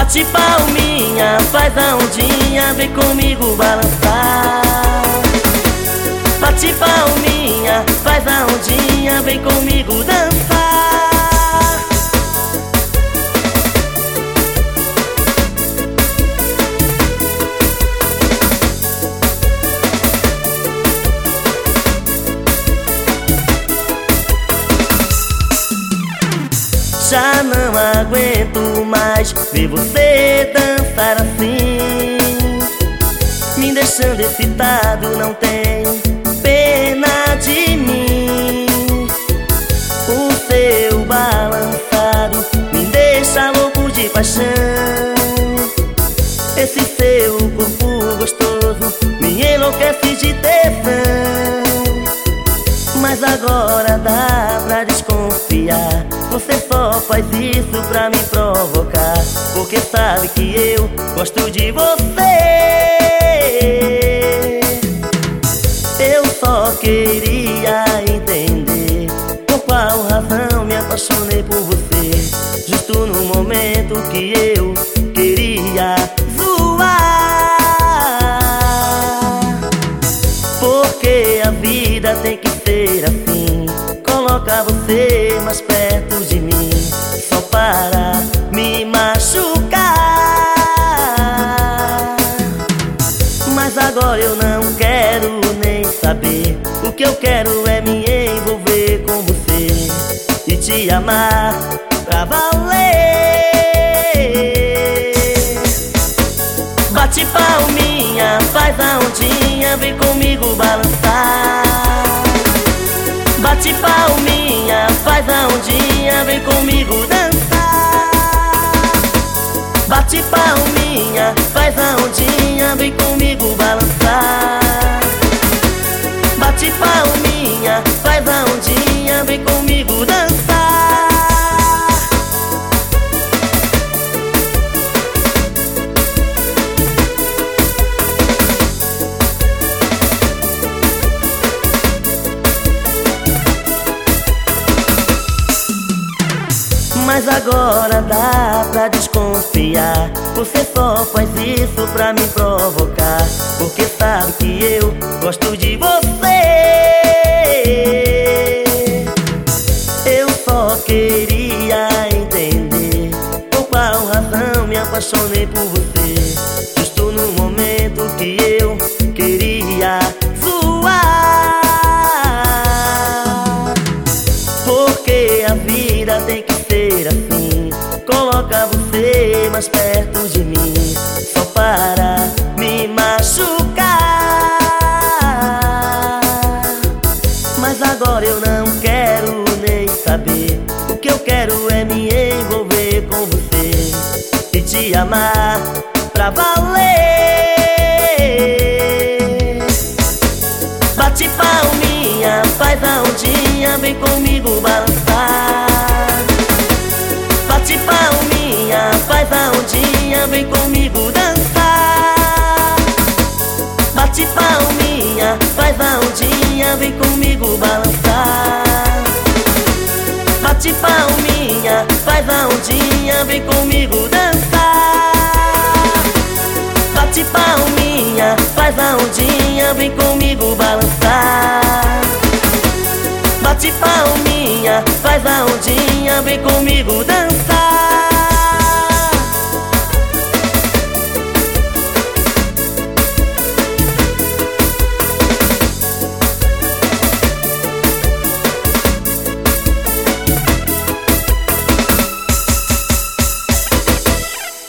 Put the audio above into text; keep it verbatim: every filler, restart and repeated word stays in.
Bate palminha, faz a ondinha, vem comigo balançar. Bate palminha, faz a ondinha, vem comigo dançar. Já não aguento mais ver você dançar assim, me deixando excitado, não tem pena de mim. O seu balançado me deixa louco de paixão. Esse seu corpo gostoso me enlouquece de tesão. Mas agora dá pra desconfiar, você só faz isso pra me provocar, porque sabe que eu gosto de você. Eu só queria entender por qual razão me apaixonei por você, justo no momento que eu queria zoar. Porque a vida tem que ser assim, coloca você mais perto de mim, só para me machucar. Mas agora eu não quero nem saber, o que eu quero é me envolver com você e te amar pra valer. Bate palminha, faz a ondinha, vem comigo balançar. Bate palminha, faz a ondinha, vem comigo dançar. Bate palminha, faz a ondinha, vem comigo balançar. Bate palminha, faz a ondinha, vem comigo dançar. Mas agora dá pra desconfiar, você só faz isso pra me provocar, porque sabe que eu gosto de você. Eu só queria entender por qual razão me apaixonei por você, justo no momento que eu queria zoar. Porque a vida tem que ser assim, coloca você mais perto de mim, só para me machucar. Mas agora eu não quero nem saber, o que eu quero é me envolver com você e te amar pra valer. Bate palminha, faz a ondinha, vem comigo balançar. Bate palminha, faz a ondinha, vem comigo dançar. Bate palminha, faz a ondinha, vem comigo balançar. Bate palminha, faz a ondinha, vem comigo dançar. Bate palminha, faz a ondinha, vem comigo balançar. Bate palminha, faz a ondinha, vem comigo dançar.